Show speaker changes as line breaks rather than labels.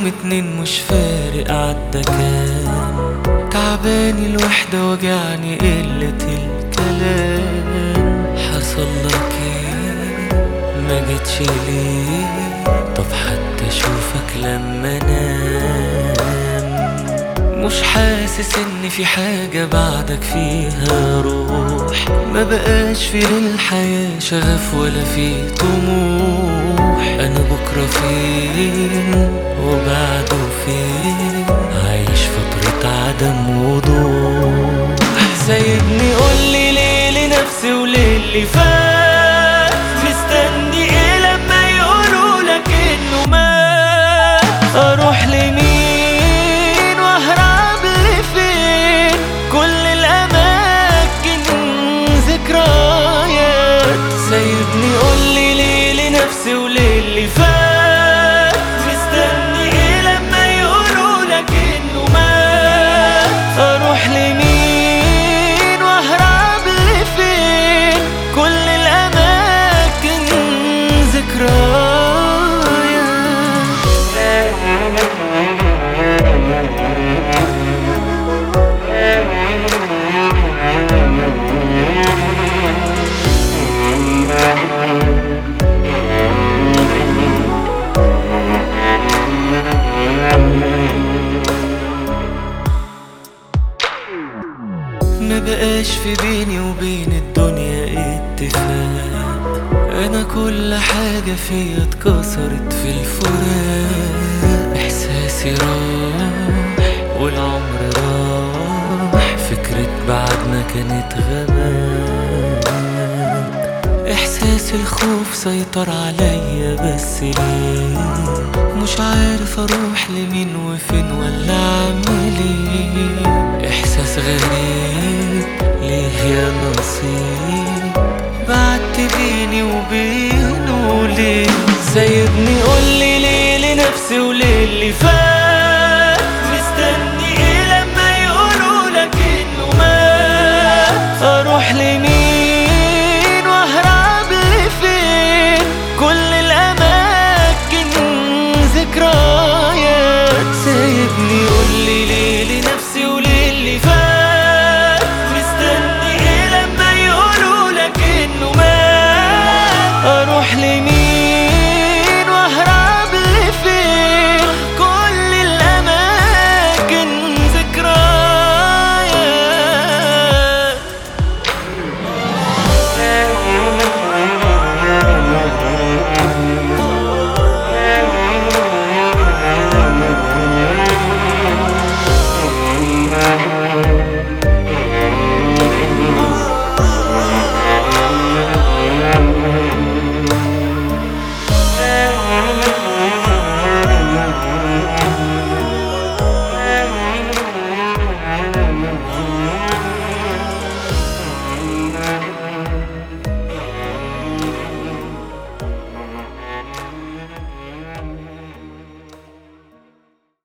يوم اتنين مش فارق عدى، كان تعباني الوحدة وجعني قلة الكلام. حصل لك ايه؟ ما جيتش ليه؟ طب حتى اشوفك لما انام. مش حاسس ان في حاجة بعدك فيها روح، ما بقاش في للحياة شغف ولا في طموح. انا بكرة فين وبعده فين؟ عايش فترة عدم وضوح. سايبني قولي ليه لنفسي وليه اللي فات؟ مستني ايه لما يقولوا لك انه مات؟ اروح لمين واهرب لفين؟ كل الاماكن ذكريات. سايبني قولي ليه لنفسي وليه اللي فات؟ مستني ايه لما يقولوا لك انه مات؟ اروح لمين واهرب لفين؟ كل الاماكن ذكريات. ما بقاش في بيني وبين الدنيا اتفاق. انا كل حاجة فيا اتكسرت في الفراق. احساسي راح والعمر راح، فكرة بعدنا كانت غباء. احساس الخوف سيطر عليا، بس ليه؟ مش عارف اروح لمين وفين ولا اعمل ايه. احساس غريب ليه يا